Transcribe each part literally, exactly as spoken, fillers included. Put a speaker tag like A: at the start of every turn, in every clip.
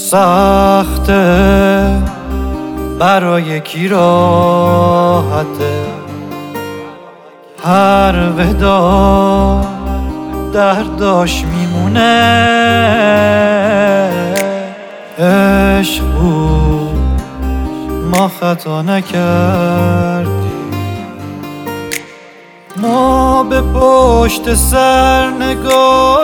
A: سخته برای کی راحته، هر ودا درداش میمونه. عشق بود ما خطا نکردیم، ما به پشت سر نگاه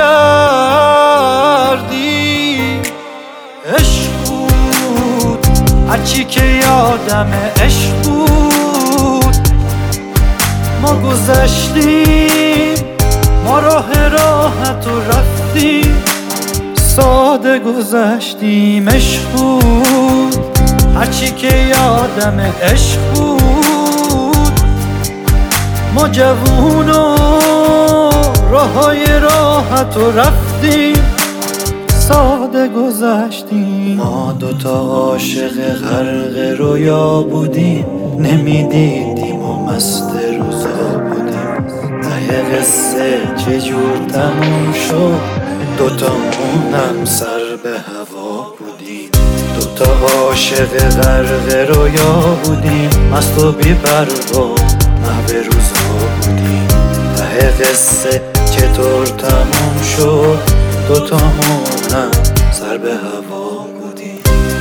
A: نکردیم. عشق بود هرچی که یادمه، عشق بود ما گذشتیم، ما راه راحت و رفتیم، ساده گذشتیم. عشق بود هرچی که یادمه، عشق بود ما جوون و راههای راحت و رفتیم، ساده گذشتیم. ما دوتا عاشق غرق رویا بودیم، نمیدیدیم و مست روزا بودیم. ته قصه چجور تموم شد، دوتامونم سر به هوا بودیم. دوتا عاشق غرق رویا بودیم، مست و بی پروا محو روزا بودیم. ته قصه چطور تموم شد، دوتامونم سر به هوا بودیم.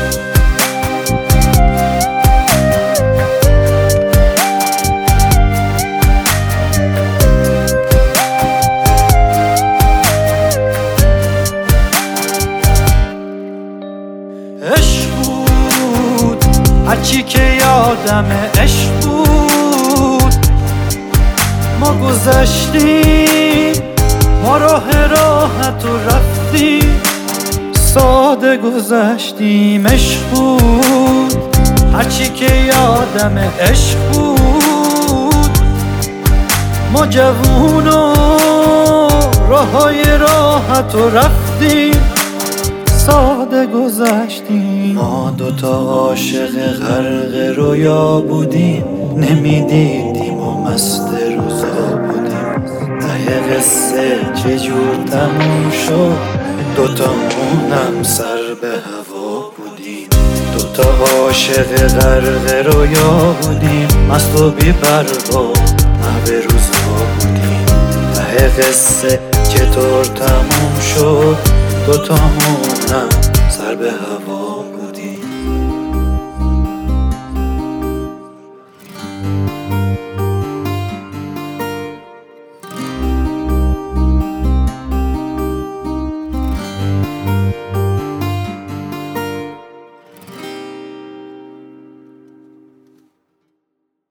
A: عشق بود هرچی که یادمه، عشق بود ما گذشتیم، ما راه راحت و رفتیم، ساده گذشتیم. عشق بود هرچی که یادمه، عشق بود ما جوون و راههای راحت و رفتیم، ساده گذشتیم. ما دوتا عاشق غرق رویا بودیم، نمیدیدیم و مست روزا بودیم. ته قصه چجور تموم شد، دوتامونم سر به هوا بودیم. دوتا عاشق غرق رویا بودیم، مست و بی پروا محو روزا بودیم. ته قصه چطور تموم شد، دوتامونم سر به هوا